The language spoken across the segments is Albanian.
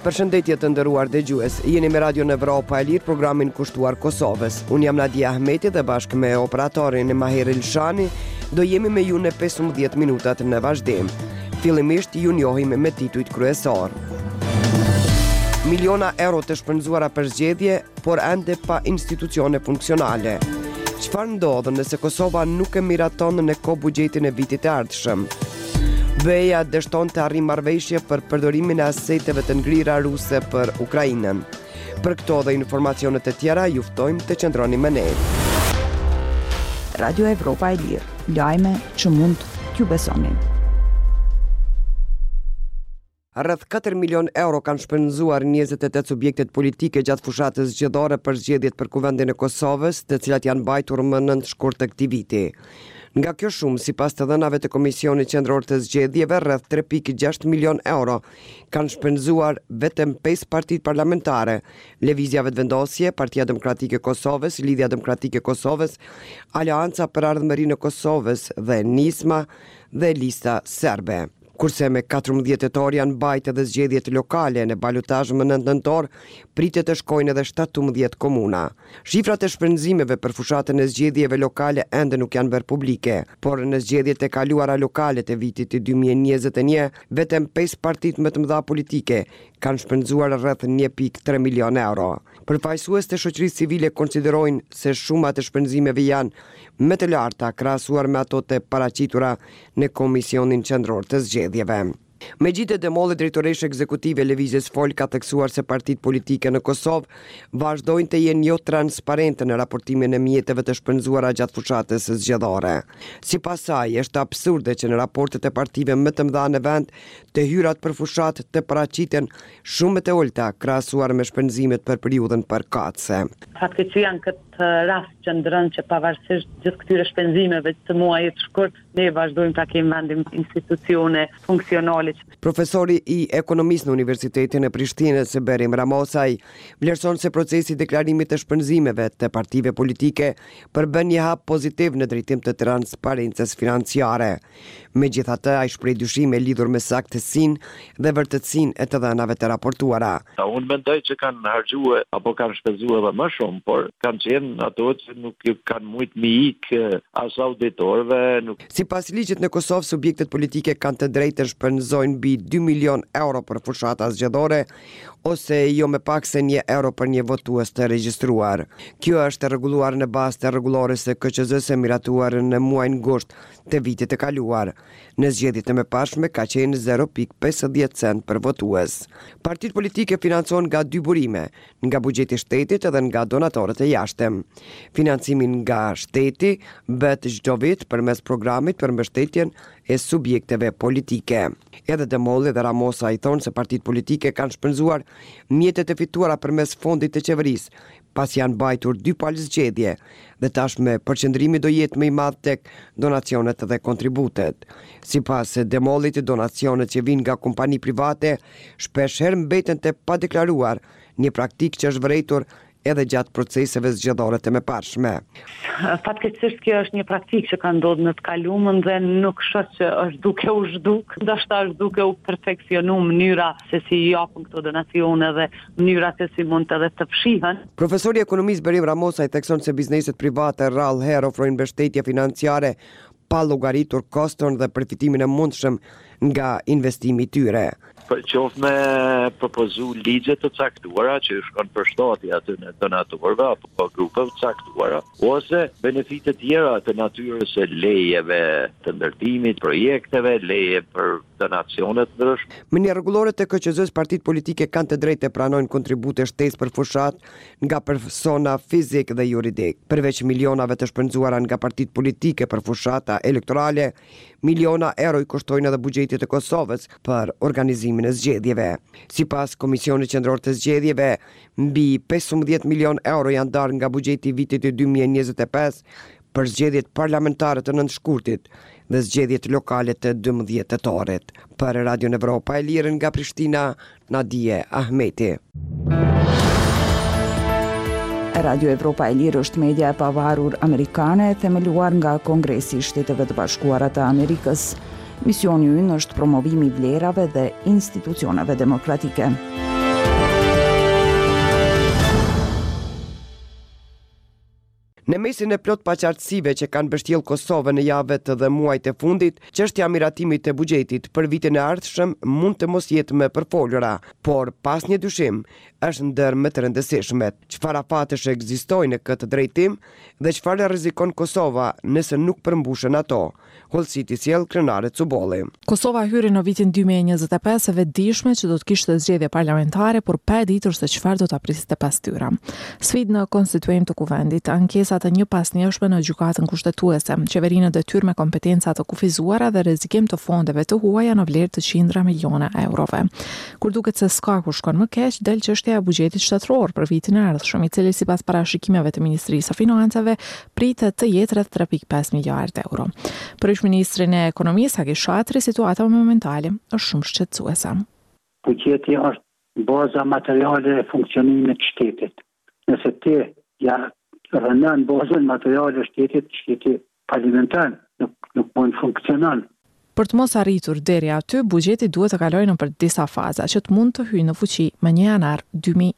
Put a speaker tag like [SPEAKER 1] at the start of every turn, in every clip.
[SPEAKER 1] Përshëndetje të nderuar dëgjues. Jeni me Radio Evropa e Lirë, programin kushtuar Kosovës. Unë jam Nadia Ahmeti dhe bashkë me operatorin Mahir Elshani do jemi me ju në 15 minutat në vazhdim. Fillimisht ju njohim me titujt kryesor. Miliona euro të shpenzuara për zgjedhje, por ende pa institucione funksionale. Çfarë ndodh nëse Kosova nuk e miraton në kohë buxhetin e vitit të ardhshëm? BE-ja dështon të arrijë marrëveshje për përdorimin e aseteve të ngrira ruse për Ukrainën. Për këto dhe informacionet e tjera, ju ftojmë të qëndroni me ne.
[SPEAKER 2] Radio Evropa e Lirë, lajme që mund t'ju besonin.
[SPEAKER 1] Rreth 4 milion euro kanë shpenzuar 28 subjektet politike gjatë fushatës zgjedhore për zgjedhjet për kuvendin e Kosovës, të cilat janë mbajtur më në shkurt të këtij viti. Nga kjo shumë, sipas të dhënave të Komisionit Qendror të Zgjedhjeve, rreth 3.6 milion euro kanë shpenzuar vetëm 5 partitë parlamentare: Lëvizja Vetëvendosje, Partia Demokratike e Kosovës, Lidhja Demokratike e Kosovës, Aleanca për Ardhmërinë e Kosovës dhe Nisma dhe Lista Serbe. Kurse me 14 tetor janë mbajtë edhe zgjedhjet lokale në balotazh më 9 nëntor, pritet të shkojnë edhe 17 komuna. Shifrat e shpenzimeve për fushatën e zgjedhjeve lokale ende nuk janë bërë publike, por në zgjedhjet e kaluara lokale të vitit 2021, vetëm 5 partitë më të mëdha politike kanë shpenzuar rreth 1.3 milion euro. Përfaqësues të shoqërisë civile konsiderojnë se shuma të shpenzimeve janë më të larta krahasuar me ato të paraqitura në Komisionin Qendror të Zgjedhjeve. Megjithëse Demolli, drejtoresha ekzekutive e Lëvizjes Fol, ka theksuar se partitë politike në Kosovë vazhdojnë të jenë jo transparente në raportimin e mjeteve të shpenzuara gjatë fushatës së zgjedhore. Sipas saj, është absurde që në raportet e partive më të mëdha në vend, të hyrat për fushatë të paraqiten shumë të ulta krahasuar me shpenzimet për periudhën përkatëse.
[SPEAKER 3] Fatkeqësia në këtë rast qëndron që pavarësisht gjithë këtyre shpenzimeve të muajit të shkurt, ne vazhdojmë ta kemi vendim institucione funksionale.
[SPEAKER 1] Profesori i ekonomisë në Universitetin e Prishtinës, Berim Ramosaj, vlerëson se procesi i deklarimit të shpenzimeve të partive politike përbën një hap pozitiv në drejtim të transparencës financiare. Megjithatë, ai shpreh dyshime lidhur me saktësinë dhe vërtetësinë e të dhënave të raportuara.
[SPEAKER 4] Unë mendoj që kanë harxuar apo kanë shpenzuar edhe më shumë, por kanë qenë ato që nuk kanë mujt me ikë as auditorëve.
[SPEAKER 1] Sipas ligjit në Kosovë, subjektet politike kanë të drejtë të shpenzojnë mbi 2 milion euro për fushata zgjedhore, ose jo më pak se 1 euro për një votues të regjistruar. Kjo është rregulluar në bazë të rregullores së KQZ-s e miratuar në muajin gusht të vitit të kaluar. Në zgjedhjet e mëparshme ka qenë 0.50 cent për votues. Partitë politike financojnë nga dy burime, nga buxheti i shtetit edhe nga donatorët e jashtëm. Financimin nga shteti bëhet çdo vit përmes programit për mbështetjen e subjekteve politike. Edhe Demolli dhe Ramosa i thonë se partitë politike kanë shpenzuar mjetet e fituara përmes fondit të qeverisë, pas janë mbajtur 2 palë zgjedhje, dhe tashmë përqendrimi do jetë më i madh tek donacionet dhe kontributet. Sipas Demollit, donacionet që vijnë nga kompani private shpeshherë mbeten të padeklaruar, një praktikë që është vërejtur edhe gjatë proceseve zgjedhore të mëparshme.
[SPEAKER 3] Fatkeqësisht kjo është një praktikë që ka ndodhur në të kaluamën dhe nuk shoh që është duke u zhduk, ndoshta është duke u perfeksionuar mënyra se si japën këto donacione dhe mënyra se si mund edhe të fshihen.
[SPEAKER 1] Profesori i ekonomisë Berim Ramosaj thekson se bizneset private rrallë herë ofrojnë mbështetje financiare pa llogaritur koston dhe përfitimin e mundshëm nga investimi i tyre.
[SPEAKER 4] Qoftë me propozu ligje të caktuara që shkon për shtatja të donatorëve apo grupeve të caktuara, ose benefite tjera të natyrës së lejeve të ndërtimit, projekteve, leje për donacionet ndryshme.
[SPEAKER 1] Me një rregullore të KQZ-s, partitë politike kanë të drejtë të pranojnë kontribute shtesë për fushat nga persona fizik dhe juridik. Përveç milionave të shpenzuara nga partitë politike për fushata elektorale, miliona euro i kushtojnë edhe buxhetit të Kosovës për organizimin e zgjedhjeve. Sipas Komisionit Qendror të Zgjedhjeve, mbi 15 milion euro janë darë nga buxheti i vitit 2025 për zgjedhjet parlamentare të nëntëshkurtit dhe zgjedhjet lokale të 12 tetorit. Për Radio Evropa e Lirë nga Prishtina, Nadia Ahmeti.
[SPEAKER 2] Radio Evropa e Lirë është media e pavarur amerikane themeluar nga Kongresi i Shteteve të Bashkuara të Amerikës. Misioni ynë është promovimi i vlerave dhe institucioneve demokratike.
[SPEAKER 1] Në mesin e plot paqartësive që kanë mbështjellë Kosovën në javët dhe muajt e fundit, çështja e miratimit të buxhetit për vitin e ardhshëm mund të mos jetë më përfolura, por pas një dyshim është ndër më të rëndësishmet. Çfarë afatësh ekzistojnë në këtë drejtim dhe çfarë rrezikon Kosova nëse nuk përmbushen ato? Hollësiti sjell krenare Cubolli.
[SPEAKER 5] Kosova hyri në vitin 2025 e vetëdijshme që do të kishte zgjedhje parlamentare, por pa e ditur se çfarë do ta prisiste pas tyre. Sfidë në konstituim të kuvendit, ankesa të një pasnjëshme në gjykatën kushtetuese, qeverinë detyrë me kompetenca të kufizuara dhe rrezikim të fondeve të huaja në vlerë të qindra miliona eurove. Kur duket se s'ka ku shkon më keq, del çështja e buxhetit shtetëror për vitin e ardhshëm, i cili sipas parashikimeve të Ministrisë së Financave pritet të jetë rreth 3.5 miliardë euro. Për Ministrin e Ekonomisë Hagi Shatri, situata momentale është shumë shqetësuese.
[SPEAKER 6] Buxheti është baza materiale e funksionimit të shtetit. Nëse ti rënon bazën materiale të shtetit, shteti falimenton, nuk mund funksionon.
[SPEAKER 5] Për të mos arritur deri aty, buxheti duhet të kalojë nëpër disa faza që të mund të hyjë në fuqi më 1 janar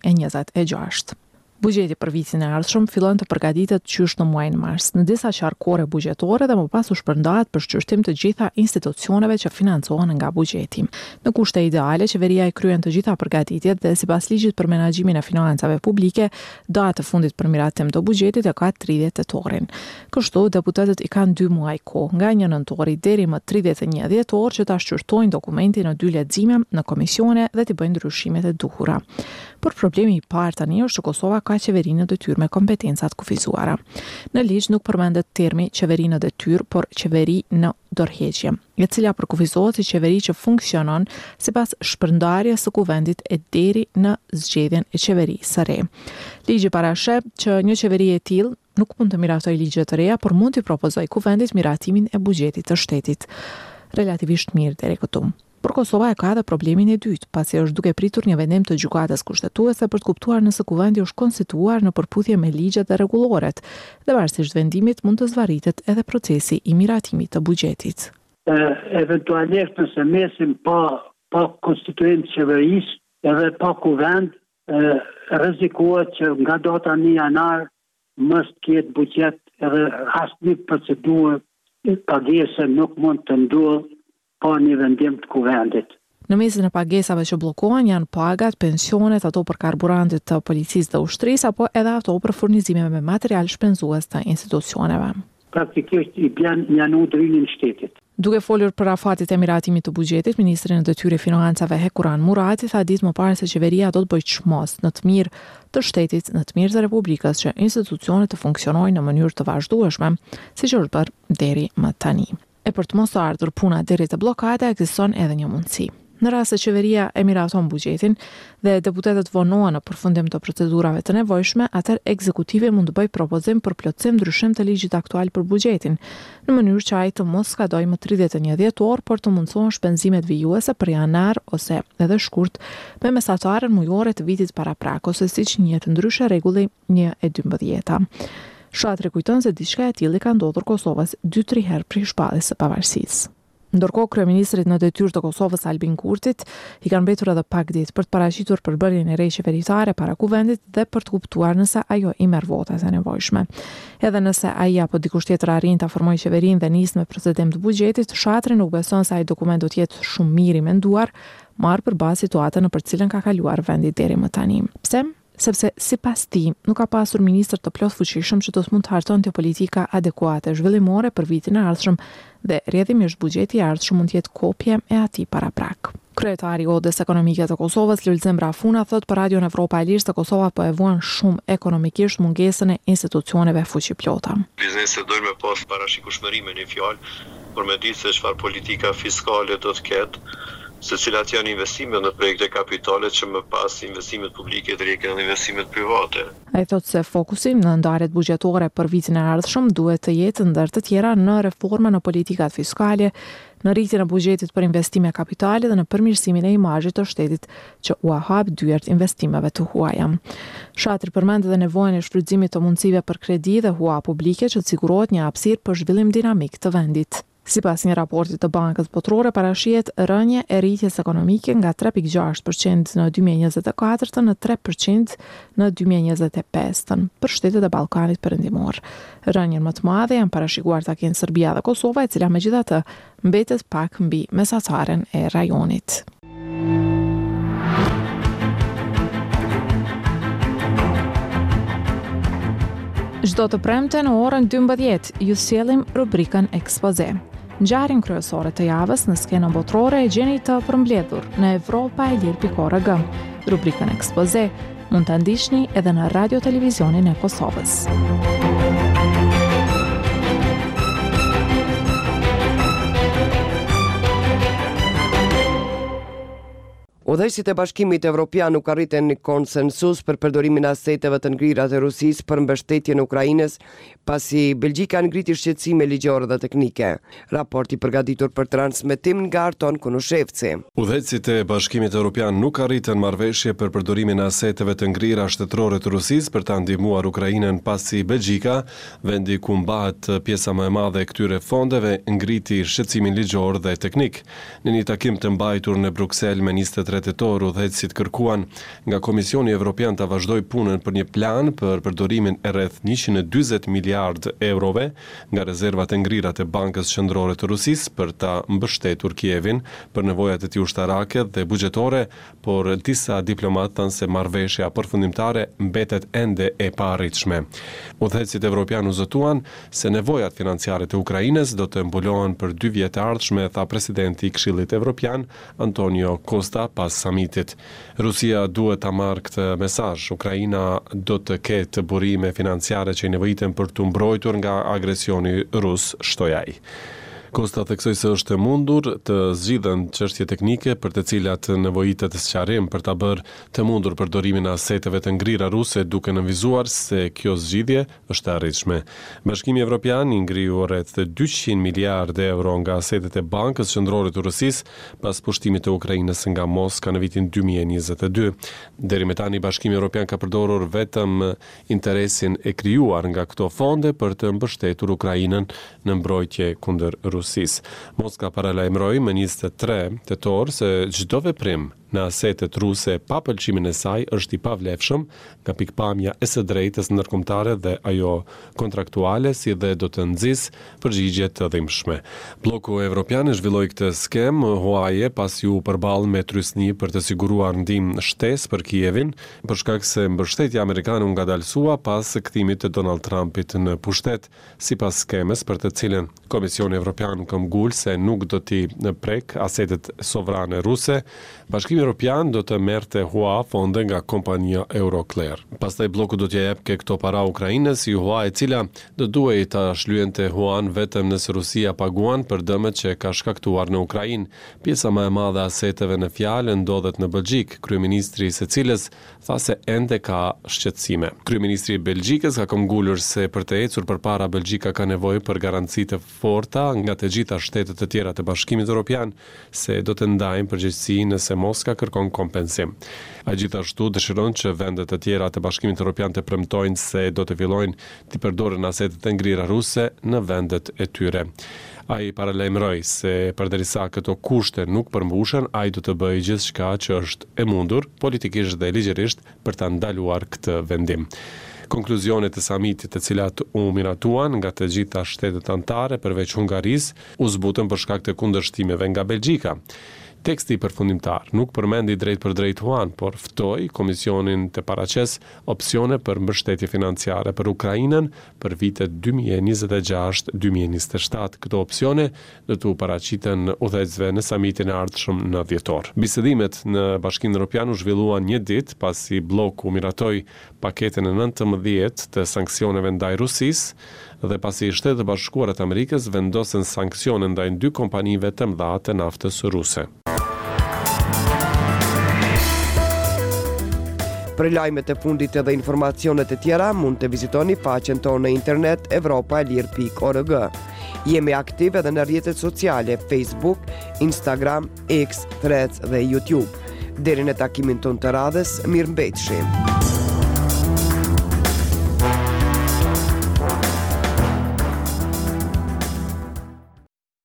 [SPEAKER 5] 2026. Buxheti për vitin e ardhshëm fillon të përgatitet qysh në muajin mars, në disa qarkore buxhetore dhe më pas u shpërndahet për shqyrtim të gjitha institucioneve që financohen nga buxheti. Në kushte ideale, qeveria i kryen të gjitha përgatitjet dhe sipas ligjit për menaxhimin e financave publike, data e fundit për miratim të buxhetit e ka 30 tetorin. Kështu, deputetët i kanë 2 muaj kohë, nga 1 nëntori deri më 31 dhjetor që ta shqyrtojnë dokumentin në 2 lexime në komisione dhe të bëjnë ndryshimet e duhura. Por problemi i parë tani është që Kosova ka qeverinë detyrë me kompetencat kufizuara. Në ligj nuk përmendet termi qeverinë detyrë, por qeveri në dorëheqje, e cila përkufizohet si qeveri që funksionon sipas shpërndarjes së kuvendit e deri në zgjedhjen e qeverisë së re. Ligji parashep që një qeveri e tillë nuk mund të miratojë ligje të reja, por mund të propozojë kuvendit miratimin e buxhetit të shtetit. Relativisht mirë deri këtu. Por Kosova e ka edhe problemin e dytë, pasi është duke pritur një vendim të gjykatës kushtetuese për të kuptuar nëse kuvendi është konstituar në përputhje me ligjet dhe rregulloret, dhe varësisht vendimit mund të zvarritet edhe procesi i miratimit të buxhetit.
[SPEAKER 6] Eventualisht nëse mesim pa konstituim të qeverisë edhe pa kuvend, rrezikohet që nga data 1 janar mos ketë buxhet edhe asnjë procedurë pagese nuk mund të ndodhë pa një vendim të kuvendit.
[SPEAKER 5] Në mesin e pagesave që bllokohen janë pagat, pensionet, ato për karburantit të policisë dhe ushtrisë, apo edhe ato për furnizime me material shpenzues të institucioneve.
[SPEAKER 6] Praktikisht i bën një udhërim në shtetit.
[SPEAKER 5] Duke folur për afatit e miratimit të buxhetit, ministri në detyrë e financave Hekuran Murati tha ditë më parë se qeveria do të bëjë çmos në të mirë të shtetit, në të mirë të Republikës, që institucionet të funksionojnë në mënyrë të vazhdueshme, siç është bërë deri më tani. E për të mos ardhur puna deri te bllokada, ekziston edhe një mundësi. Në rast se qeveria e miraton buxhetin dhe deputetët vonohen në përfundim të procedurave të nevojshme, atëherë ekzekutivi mund të bëjë propozim për plotësim ndryshim të ligjit aktual për buxhetin, në mënyrë që ai të mos skadojë më 31 dhjetor, por të mundësohen shpenzimet vijuese për janar ose edhe shkurt me mesatarën mujore të vitit paraprak, ose siç njihet ndryshe rregulli 1/12. Shatri kujton se diçka e tillë ka ndodhur Kosovës 2-3 herë prej shpalljes së pavarësisë. Ndërkohë, kryeministrit në detyrë të Kosovës Albin Kurtit i kanë mbetur edhe pak ditë për të paraqitur përbërjen e re qeveritare para kuvendit dhe për të kuptuar nëse ajo i merr votat e nevojshme. Edhe nëse ai apo dikush tjetër arrin ta formojë qeverinë dhe nis me procedim të buxhetit, Shatri nuk beson se ai dokument do të jetë shumë mirë i menduar, marrë përballë situatën në për cilën ka kaluar vendi deri më tani. Pse? Sepse sipas tij nuk ka pasur ministër të plot fuqishëm që do të mund të hartonte politika adekuate zhvillimore për vitin e ardhshëm dhe rrjedhimisht buxheti i ardhshëm mund të jetë kopje e atij paraprak. Kryetari i Odës Ekonomike të Kosovës, Lulzim Rafuna, thot për Radion Evropa e Lirë se Kosova po e vuan shumë ekonomikisht mungesën e institucioneve fuqiplota.
[SPEAKER 7] Bizneset dojnë me pas parashikueshmëri me një fjalë, por me ditë se çfarë politika fiskale do të ketë, se cilat janë investimet në projekte kapitale që më pas investimet publike të rjekën në investimet private.
[SPEAKER 5] Ai thot se fokusi në ndarjet buxhetore për vitin e ardhshëm duhet të jetë ndër të tjera në reforma në politikat fiskale, në rritjen e buxhetit për investime kapitale dhe në përmirësimin e imazhit të shtetit që u hap dyert investimeve të huaja. Shatri përmend edhe nevojën e shfrytëzimit të mundësive për kredi dhe hua publike që të sigurohet një hapësirë për zhvillim dinamik të vendit. Sipas një raporti të Bankës Botërore, parashihet rënje e rritjes ekonomike nga 3.6% në 2024 në 3% në 2025 për shtetet e Ballkanit Perëndimor. Rënjen më të madhe janë parashikuar ta kenë Serbia dhe Kosova, e cila megjithatë mbetet pak mbi mesataren e rajonit. Çdo të premte në orën 12 ju sjellim rubrikën Ekspoze. Ngjarjen kryesore të javës në skenën botërore e gjeni të përmbledhur në europaelir.org. Rubrikën Ekspoze mund ta ndiqni edhe në radio televizionin e Kosovës.
[SPEAKER 1] Udhëheqësit e Bashkimit Evropian nuk arritën një konsensus për përdorimin e aseteve të ngrira të Rusisë për mbështetjen e Ukrainës, pasi Belgjika ngriti shqetësime ligjore dhe teknike. Raporti përgatitur për transmetim nga Arton Kunushevci.
[SPEAKER 8] Udhëheqësit e Bashkimit Evropian nuk arritën marrëveshje për përdorimin e aseteve të ngrira shtetërore të Rusisë për ta ndihmuar Ukrainën, pasi Belgjika, vendi ku mbahet pjesa më e madhe e këtyre fondeve, ngriti shqetësimin ligjor dhe teknik. Në një takim të mbajtur në Bruksel me 23 tetor, udhëheqësit kërkuan nga Komisioni Evropian ta vazhdoj punën për një plan për përdorimin e rreth 140 miliard eurove nga rezervat e ngrira të Bankës Qendrore të Rusisë për ta mbështetur Kievin për nevojat e tij ushtarake dhe buxhetore, por disa diplomatë thanë se marrëveshja përfundimtare mbetet ende e paarritshme. Udhëheqësit evropian u zotuan se nevojat financiare të Ukrainës do të mbulohen për 2 vjet të ardhshme, tha presidenti i Këshillit Evropian Antonio Costa pas summitit. Rusia duhet ta marrë këtë mesazh. Ukraina do të ketë burime financiare që i nevojiten për të mbrojtur nga agresioni rus, shtoi ai. Costa theksoi se është e mundur të zgjidhen çështje teknike për të cilat nevojitet sqarim për ta bërë të mundur përdorimin e aseteve të ngrira ruse, duke nënvizuar se kjo zgjidhje është e arritshme. Bashkimi Evropian i ngriu rreth 200 miliardë euro nga asetet e Bankës Qendrore të Rusisë pas pushtimit të Ukrainës nga Moska në vitin 2022. Deri më tani Bashkimi Evropian ka përdorur vetëm interesin e krijuar nga këto fonde për të mbështetur Ukrainën në mbrojtje kundër Rusisë. Moska paralajmëroi më 23 tetor se çdo veprim në asetet ruse pa pëlqimin e saj është i pavlefshëm nga pikpamja e së drejtës ndërkombëtare dhe ajo kontraktuale, si dhe do të nxjisë përgjigje të dhimbshme. Bloku evropian zhvilloi këtë skemë huaje pasi u përball me trysni për të siguruar ndihmë shtesë për Kievin, për shkak se mbështetja amerikane u ngadalsua pas kthimit të Donald Trumpit në pushtet, sipas skemës për të cilën Komisioni Evropian këmbgul se nuk do t'i prek asetet sovrane ruse. Bashkimi Evropian do të merrte hua fonde nga kompania Euroclear. Pastaj bloku do t'ia jepte këto para Ukrainës, si hua e cila do duhej ta shlyente huan vetëm nëse Rusia paguan për dëmet që ka shkaktuar në Ukrainë. Pjesa më e madhe e aseteve në fjalë ndodhet në Belgjik, kryeministri i së cilës tha se ende ka shqetësime. Kryeministri i Belgjikës ka këmbgulur se për të ecur përpara Belgjika ka nevojë për garanci të forta nga të gjitha shtetet e tjera të Bashkimit Evropian se do të ndajnë përgjegjësi nëse Moska kërkon kompensim. Ai gjithashtu dëshiron që vendet e tjera të Bashkimit Evropian të premtojnë se do të fillojnë të përdoren asetet e ngrira ruse në vendet e tyre. Ai paralajmëroi se përderisa këto kushte nuk përmbushen, ai do të bëjë gjithçka që është e mundur politikisht dhe ligjërisht për ta ndaluar këtë vendim. Konkluzionet e samitit të cilat u miratuan nga të gjitha shtetet anëtare përveç Hungarisë u zbutën për shkak të kundërshtimeve nga Belgjika. Teksti përfundimtar nuk përmendi drejt për drejt huan, por ftoi Komisionin të paraqes opsione për mbështetje financiare për Ukrainën për vitet 2026-2027. Këto opsione do të paraqiten udhëheqësve në samitin e ardhshëm në dhjetor. Bisedimet në Bashkimin Evropian u zhvilluan një ditë pasi bloku miratoi paketën e 19 të sanksioneve ndaj Rusisë dhe pasi Shtetet e Bashkuara të Amerikës vendosën sanksione ndaj 2 kompanive të mëdha të naftës ruse.
[SPEAKER 1] Për lajmet e fundit edhe informacionet e tjera, mund të vizitoni faqen tonë në internet europaelir.org. Jemi aktiv edhe në rrjetet sociale Facebook, Instagram, X, Threads dhe YouTube. Deri në takimin tonë të radhës, mirëmbëjtje.